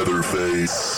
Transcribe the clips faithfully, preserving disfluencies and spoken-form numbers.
Leatherface.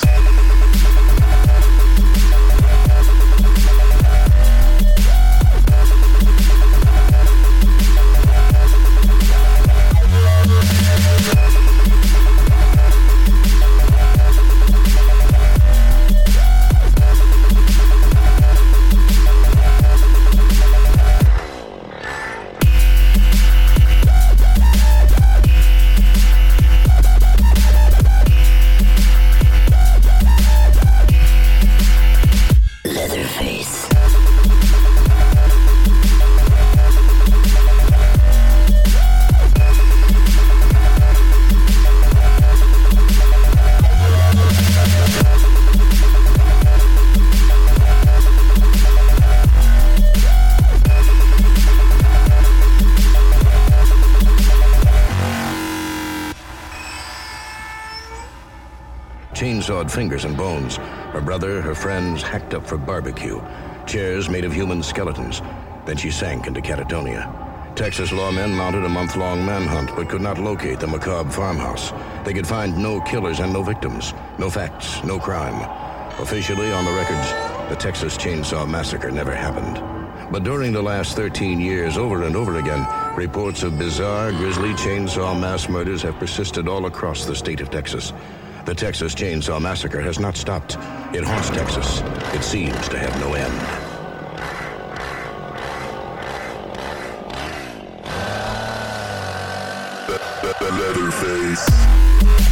Chainsawed fingers and bones. Her brother, her friends, hacked up for barbecue. Chairs made of human skeletons. Then she sank into catatonia. Texas lawmen mounted a month-long manhunt, but could not locate the macabre farmhouse. They could find no killers and no victims. No facts, no crime. Officially, on the records, the Texas Chainsaw Massacre never happened. But during the last thirteen years, over and over again, reports of bizarre, grisly chainsaw mass murders have persisted all across the state of Texas. The Texas Chainsaw Massacre has not stopped. It haunts Texas. It seems to have no end. Leatherface.